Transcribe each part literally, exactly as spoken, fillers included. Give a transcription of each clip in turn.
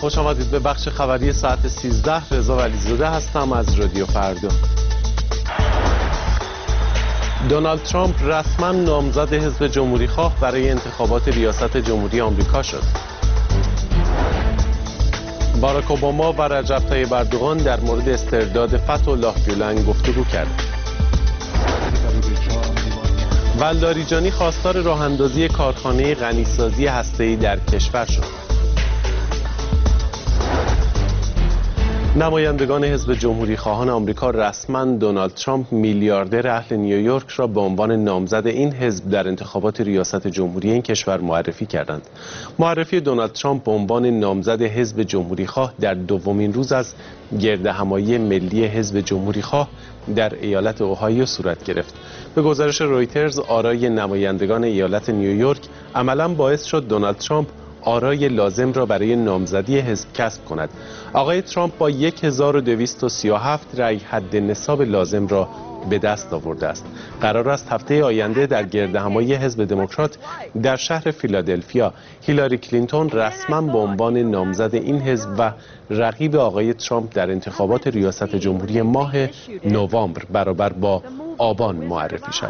خوش آمدید به بخش خبری ساعت سیزده. رضا ولیزاده هستم از رادیو فردا. دونالد ترامپ رسما نامزد حزب جمهوری خواه برای انتخابات ریاست جمهوری آمریکا شد. باراک اوباما و رجب طیب اردوغان در مورد استرداد فتح‌الله گولن گفتگو کردند. و لاریجانی خواستار راه‌اندازی کارخانه غنیسازی هسته‌ای در کشور شد. نمایندگان حزب جمهوری خواهان آمریکا رسما دونالد ترامپ میلیاردر اهل نیویورک را به عنوان نامزد این حزب در انتخابات ریاست جمهوری این کشور معرفی کردند. معرفی دونالد ترامپ به عنوان نامزد حزب جمهوری خواه در دومین روز از گردهمایی ملی حزب جمهوری خواه در ایالت اوهایو صورت گرفت. به گزارش رویترز، آرای نمایندگان ایالت نیویورک عملاً باعث شد دونالد ترامپ آرای لازم را برای نامزدی حزب کسب کند. آقای ترامپ با هزار و دویست و سی و هفت رأی حد نصاب لازم را به دست آورده است. قرار است هفته آینده در گردهمایی حزب دموکرات در شهر فیلادلفیا هیلاری کلینتون رسما به عنوان نامزد این حزب و رقیب آقای ترامپ در انتخابات ریاست جمهوری ماه نوامبر برابر با آبان معرفی شود.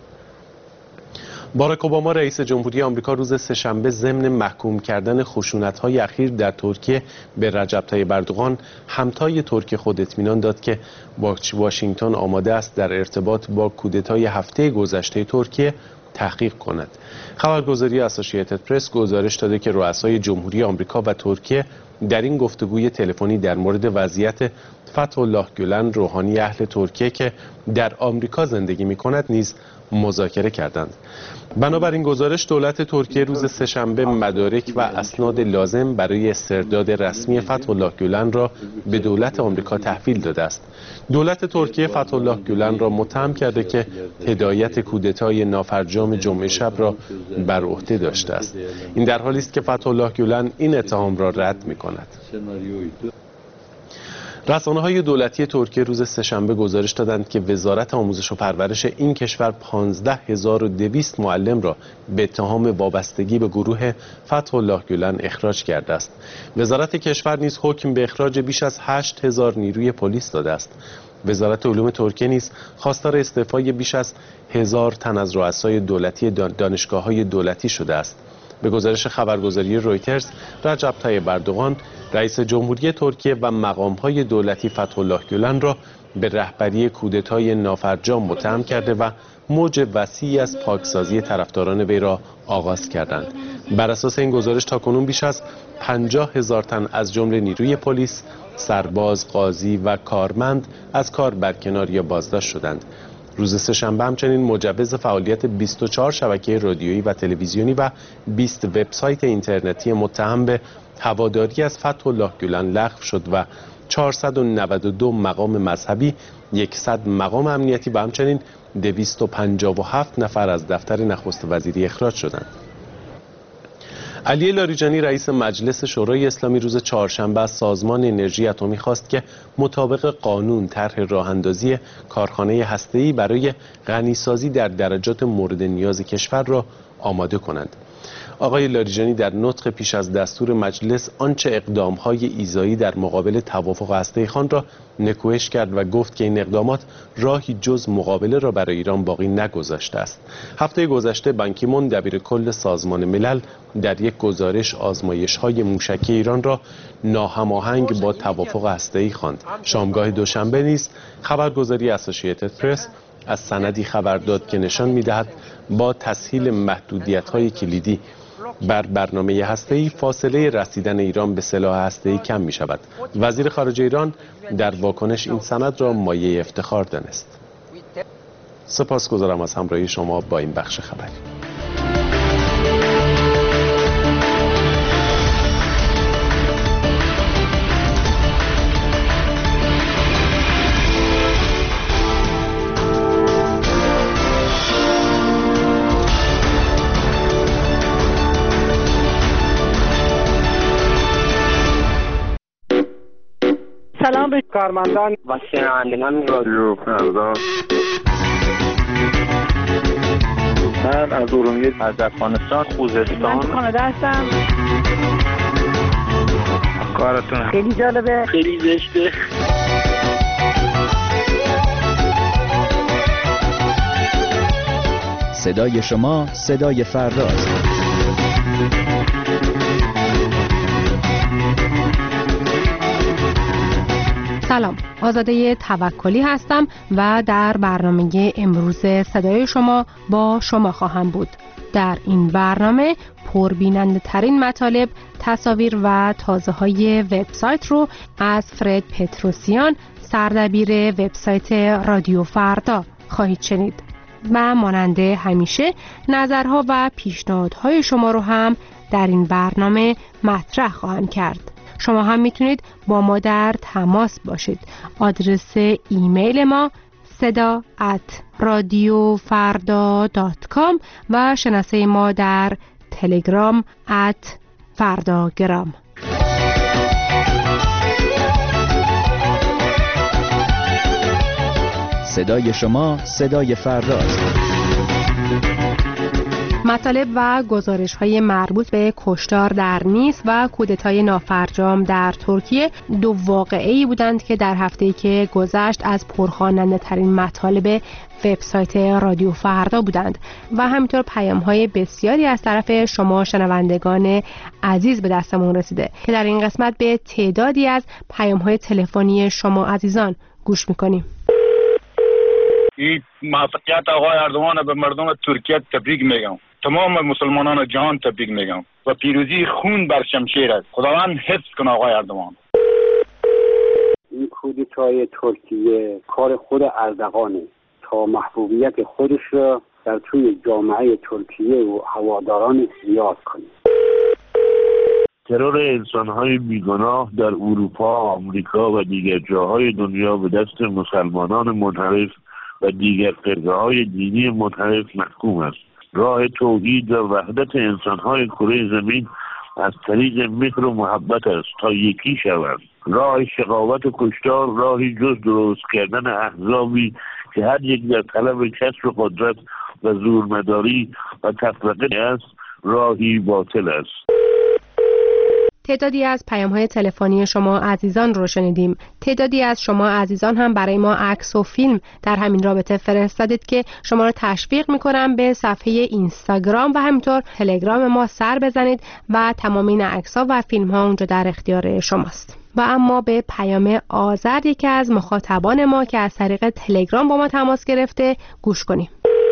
باراک اوباما رئیس جمهوری آمریکا روز سه‌شنبه ضمن محکوم کردن خشونت‌های اخیر در ترکیه به رجب طیب اردوغان، همتای ترک خود اطمینان داد که واشنگتن آماده است در ارتباط با کودتای هفته گذشته ترکیه تحقیق کند. خبرگزاری اسوسییتد پرس گزارش داده که رؤسای جمهوری آمریکا و ترکیه در این گفتگوی تلفنی در مورد وضعیت فتح‌الله گولن، روحانی اهل ترکیه که در آمریکا زندگی می‌کند، نیز مذاکره کردند. بنابراین گزارش، دولت ترکیه روز سه‌شنبه مدارک و اسناد لازم برای استرداد رسمی فتح‌الله گولن را به دولت آمریکا تحویل داده است. دولت ترکیه فتح‌الله گولن را متهم کرده که هدایت کودتای نافرجام جمعه شب را بر عهده داشته است. این در حالی است که فتح‌الله گولن این اتهام را رد می‌کند. رسانه‌های دولتی ترکیه روز سه‌شنبه گزارش دادند که وزارت آموزش و پرورش این کشور پانزده هزار و دویست معلم را به اتهام وابستگی به گروه فتح‌الله گولن اخراج کرده است. وزارت کشور نیز حکم به اخراج بیش از هشت هزار نیروی پلیس داده است. وزارت علوم ترکیه نیز خواستار استعفای بیش از هزار تن از رؤسای دولتی دانشگاه‌های دولتی شده است. به گزارش خبرگزاری رویترز، رجب طیب اردوغان رئیس جمهوری ترکیه و مقام‌های دولتی فتح‌الله گولن را به رهبری کودتای نافرجام متهم کرده و موج وسیعی از پاکسازی طرفداران وی را آغاز کردند. بر اساس این گزارش تاکنون بیش از پنجاه هزار تن از جمله نیروی پلیس، سرباز، قاضی و کارمند از کار برکنار یا بازداشت شدند. روز سه‌شنبه همچنین مجوز فعالیت بیست و چهار شبکه رادیویی و تلویزیونی و بیست وبسایت اینترنتی متهم به هواداری از فتح‌الله گولن لغو شد و چهارصد و نود و دو مقام مذهبی، صد مقام امنیتی و همچنین دویست و پنجاه و هفت نفر از دفتر نخست وزیری اخراج شدند. علی لاریجانی رئیس مجلس شورای اسلامی روز چهارشنبه از سازمان انرژی اتمی خواست که مطابق قانون طرح راه‌اندازی کارخانه هسته‌ای برای غنیسازی در درجات مورد نیاز کشور را آماده کنند. آقای لاریجانی در نطق پیش از دستور مجلس آنچه اقدام‌های ایذایی در مقابل توافق هسته‌ای خان را نکوهش کرد و گفت که این اقدامات راهی جز مقابله را برای ایران باقی نگذاشته است. هفته گذشته بان کی مون دبیرکل سازمان ملل در یک گزارش آزمایش‌های موشکی ایران را ناهماهنگ با توافق هسته‌ای خواند. شامگاه دوشنبه نیز خبرگزاری اسوسییتد پرس از سندی خبر داد که نشان می‌دهد با تسهیل محدودیت‌های کلیدی بر برنامه هسته‌ای فاصله رسیدن ایران به سلاح هسته‌ای کم می‌شود. وزیر خارجه ایران در واکنش این سند را مایه افتخار دانست. سپاسگزارم از همراهی شما با این بخش خبری. سلام به کارمندان و شنوندگان رادیو فردا. من از ارومیه، از افغانستان، خوزستان، من کانادا هستم. کار براتون. خیلی جالبه. خیلی زشته. صدای شما صدای فرداست. سلام، آزاده توکلی هستم و در برنامه امروز صدای شما با شما خواهم بود. در این برنامه پربیننده ترین مطالب، تصاویر و تازه های وبسایت رو از فرد پتروسیان، سردبیر وبسایت رادیو فردا خواهید شنید و مانند همیشه نظرها و پیشنهادهای شما رو هم در این برنامه مطرح خواهم کرد. شما هم میتونید با ما در تماس باشید. آدرس ایمیل ما صدا ات رادیو فردا دات کام و شناسه ما در تلگرام ات فرداگرام. صدای شما صدای فرداست. مطالب و گزارش‌های مربوط به کشتار در نیس و کودتای نافرجام در ترکیه دو واقعه‌ای بودند که در هفته‌ای که گذشت از پرخواننده ترین مطالب وبسایت رادیو فردا بودند و همینطور پیام‌های بسیاری از طرف شما شنوندگان عزیز به دستمون رسیده که در این قسمت به تعدادی از پیام‌های تلفنی شما عزیزان گوش می‌کنیم. این موفقیت آقای اردوان به مردم ترکیه تبریک میگم. تمام مسلمانان جهان تبریک میگم و پیروزی خون بر شمشیر است. خداوند حفظ کنه آقای اردوان. این کودتای ترکیه کار خود اردوانه تا محبوبیت خودش را در توی جامعه ترکیه و هواداران زیاد کنه. ترور انسان‌های بیگناه در اروپا، آمریکا و دیگر جاهای دنیا به دست مسلمانان منحرف و دیگر فرقه‌های دینی منحرف محکوم است. راه توحید و وحدت انسان‌های کره زمین از طریق مهر و محبت است تا یکی شوند. راه شقاوت و کشتار راهی جز درست کردن احزابی که هر یک در طلب کسب قدرت و زورمداری و تفرقه است، راهی باطل است. تعدادی از پیام‌های تلفنی شما عزیزان رو شنیدیم. تعدادی از شما عزیزان هم برای ما عکس و فیلم در همین رابطه فرستادید که شما رو تشویق می‌کنم به صفحه اینستاگرام و همینطور تلگرام ما سر بزنید و تمام این عکس‌ها و فیلم‌ها اونجا در اختیار شماست. و اما به پیام آذر، یکی از مخاطبان ما که از طریق تلگرام با ما تماس گرفته، گوش کنیم.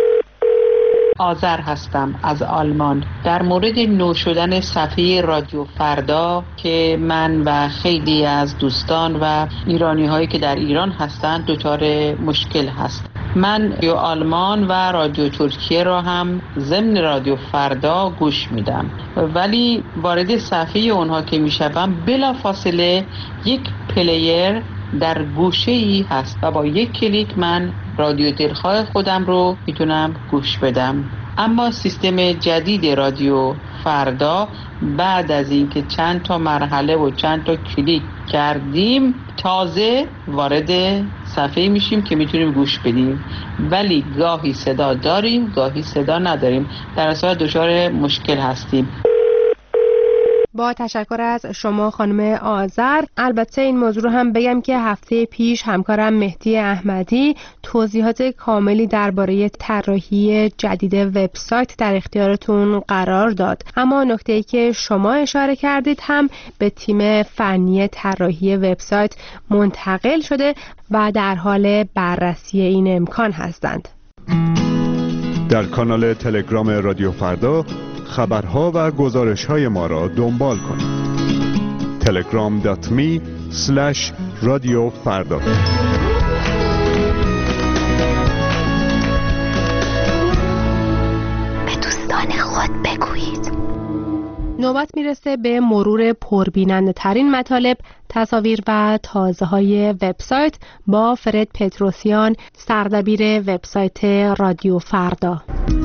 آذر هستم از آلمان. در مورد نو شدن صفحه رادیو فردا که من و خیلی از دوستان و ایرانی هایی که در ایران هستند دچار مشکل هست. من رادیو آلمان و رادیو ترکیه را هم ضمن رادیو فردا گوش میدم، ولی وارد صفحه اونها که میشوم بلا فاصله یک پلیر در گوشه‌ای هست و با یک کلیک من رادیو دلخواه خودم رو میتونم گوش بدم. اما سیستم جدید رادیو فردا بعد از اینکه چند تا مرحله و چند تا کلیک کردیم تازه وارد صفحه میشیم که میتونیم گوش بدیم، ولی گاهی صدا داریم گاهی صدا نداریم، در اصل دچار مشکل هستیم. با تشکر از شما خانم آذر. البته این موضوع رو هم بگم که هفته پیش همکارم مهدی احمدی توضیحات کاملی درباره طراحی جدید وبسایت در اختیارتون قرار داد، اما نکته‌ای که شما اشاره کردید هم به تیم فنی طراحی وبسایت منتقل شده و در حال بررسی این امکان هستند. در کانال تلگرام رادیو فردا خبرها و گزارش‌های ما را دنبال کنید. تلگرام دات می اسلش رادیو فردا. به دوستان خود بگویید. نوبت میرسه به مرور پربیننده ترین مطالب، تصاویر و تازه های وبسایت با فرد پتروسیان، سردبیر وبسایت رادیو فردا.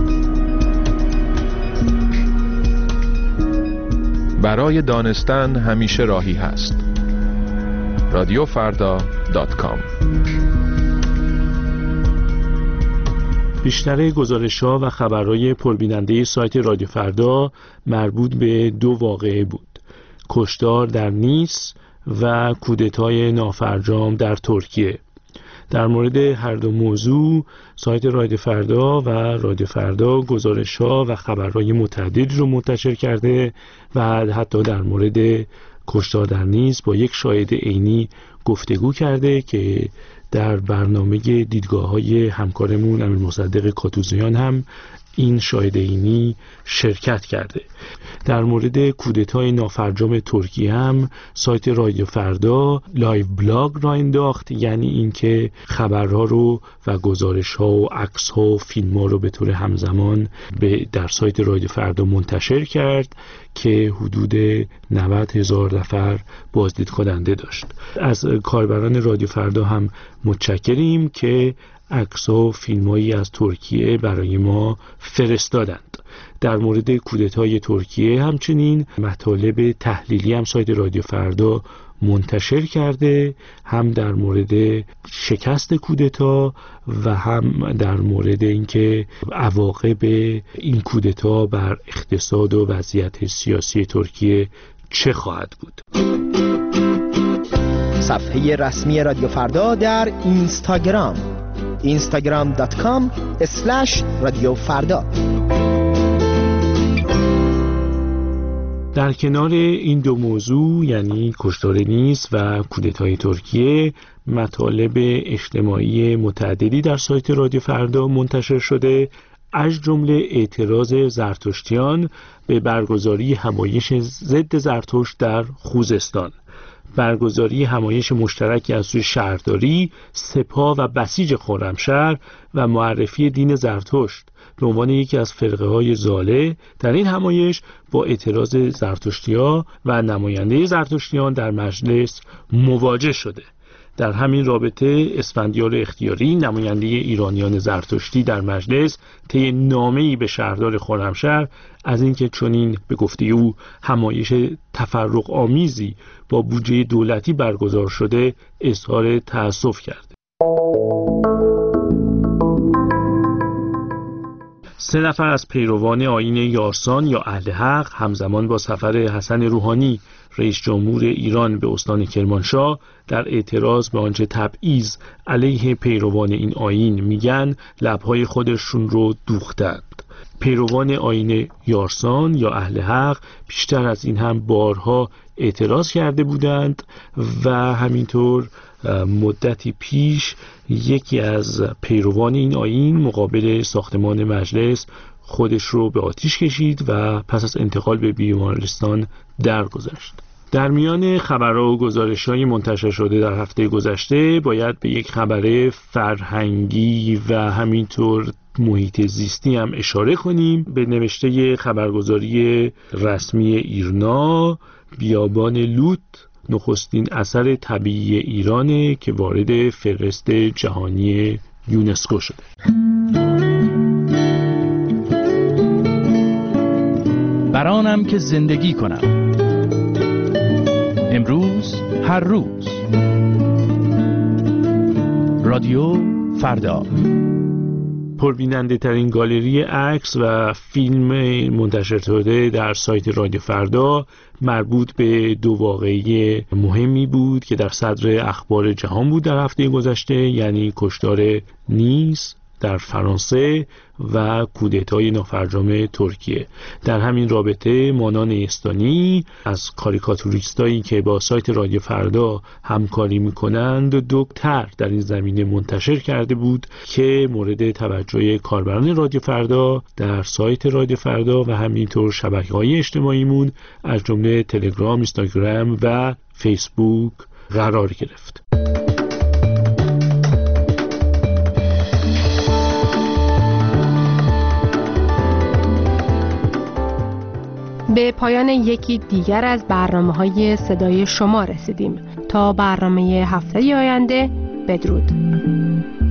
برای دانستن همیشه راهی هست. رادیو فردا دات کام. بیشتر گزارش‌ها و خبرهای پربیننده سایت رادیو فردا مربوط به دو واقعه بود. کشتار در نیس و کودتای نافرجام در ترکیه. در مورد هر دو موضوع سایت رادیو فردا و رادیو فردا گزارش‌ها و خبرهای متعددی رو منتشر کرده و حتی در مورد کشتار در نیس با یک شاهد عینی گفتگو کرده که در برنامه دیدگاه‌های همکارمون امیر مصدق کاتوزیان هم این شاهد عینی شرکت کرده. در مورد کودتای نافرجام ترکیه هم سایت رادیو فردا لایو بلاگ را انداخت، یعنی اینکه خبرها رو و گزارش‌ها و عکس‌ها و فیلم‌ها رو به طور همزمان به در سایت رادیو فردا منتشر کرد که حدود نود هزار نفر بازدید کننده داشت. از کاربران رادیو فردا هم متشکریم که عکس و فیلمایی از ترکیه برای ما فرستادند. در مورد کودتای ترکیه همچنین مطالب تحلیلی هم سایت رادیو فردا منتشر کرده، هم در مورد شکست کودتا و هم در مورد اینکه عواقب این کودتا بر اقتصاد و وضعیت سیاسی ترکیه چه خواهد بود. صفحه رسمی رادیو فردا در اینستاگرام اینستاگرام دات کام اسلش رادیو فردا. در کنار این دو موضوع یعنی کشتار نیس و کودتای ترکیه، مطالب اجتماعی متعددی در سایت رادیو فردا منتشر شده، از جمله اعتراض زرتشتیان به برگزاری همایش ضد زرتشت در خوزستان، برگزاری همایش مشترکی از سوی شهرداری، سپاه و بسیج خرمشهر و معرفی دین زرتشت به عنوان یکی از فرقه های ضاله در این همایش با اعتراض زرتشتی‌ها و نماینده زرتشتیان در مجلس مواجه شده. در همین رابطه اسفندیار اختیاری نماینده ایرانیان زرتشتی در مجلس طی نامه‌ای به شهردار خرمشهر از اینکه چنین به گفته او همایش تفرق آمیزی با بودجه دولتی برگزار شده اظهار تأسف کرده. سه نفر از پیروان آیین یارسان یا اهل حق همزمان با سفر حسن روحانی رئیس جمهور ایران به استان کرمانشاه در اعتراض به آنچه تبعیض علیه پیروان این آیین میگن لبهای خودشون رو دوختند. پیروان آیین یارسان یا اهل حق بیشتر از این هم بارها اعتراض کرده بودند و همینطور مدتی پیش یکی از پیروان این آیین مقابل ساختمان مجلس خودش رو به آتش کشید و پس از انتقال به بیمارستان درگذشت. در میان خبرها و گزارش‌های منتشر شده در هفته گذشته باید به یک خبر فرهنگی و همینطور محیط زیستی هم اشاره کنیم. به نوشته خبرگزاری رسمی ایرنا، بیابان لوت نخستین اثر طبیعی ایرانه که وارد فهرست جهانی یونسکو شده. برانم که زندگی کنم، امروز هر روز. رادیو فردا. پربیننده ترین گالری عکس و فیلم منتشر شده در سایت رادیو فردا مربوط به دو واقعه مهمی بود که در صدر اخبار جهان بود در هفته گذشته، یعنی کشتار نیس در فرانسه و کودتای نافرجام ترکیه. در همین رابطه مانان استانی از کاریکاتوریستایی که با سایت رادیو فردا همکاری میکنند دو طرح در این زمینه منتشر کرده بود که مورد توجه کاربران رادیو فردا در سایت رادیو فردا و همینطور شبکه‌های اجتماعیمون از جمله تلگرام، اینستاگرام و فیسبوک قرار گرفت. به پایان یکی دیگر از برنامه‌های صدای شما رسیدیم. تا برنامه هفته آینده، بدرود.